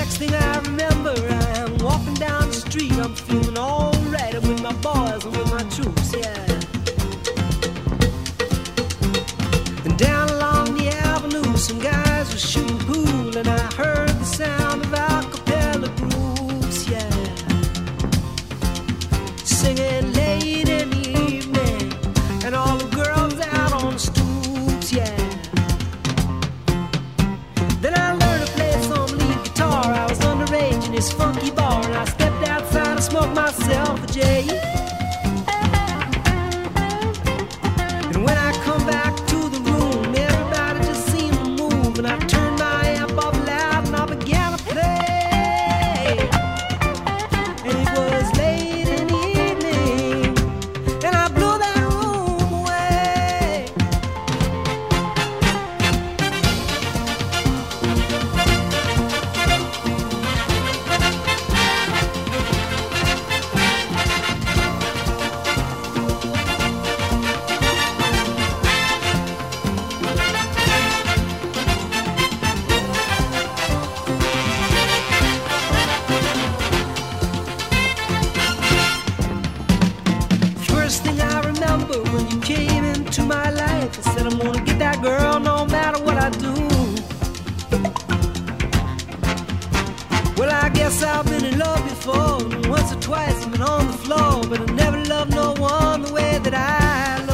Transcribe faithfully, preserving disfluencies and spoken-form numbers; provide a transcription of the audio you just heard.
Next thing I remember, I'm walking down the street. I'm feeling alright. I'm with my boys and with my troops, yeah. And down along the avenue, some guys were shooting pool, and I heard the sound of a cappella groups, yeah. Singing late in the evening, and all the girls out on the stoops, yeah. Then I learned to play some lead guitar. I was underage in this funky bar, and I stepped outside and smoked myself a J. And when I come back to the room, everybody just seemed to move, and I turned my amp up loud and I began to play. And it was late in the evening, and I blew that room away. First thing I remember when you came into my life, I said I'm gonna get that girl no matter what I do. Well, I guess I've been in love before. Once or twice I've been on the floor, but I never loved no one the way that I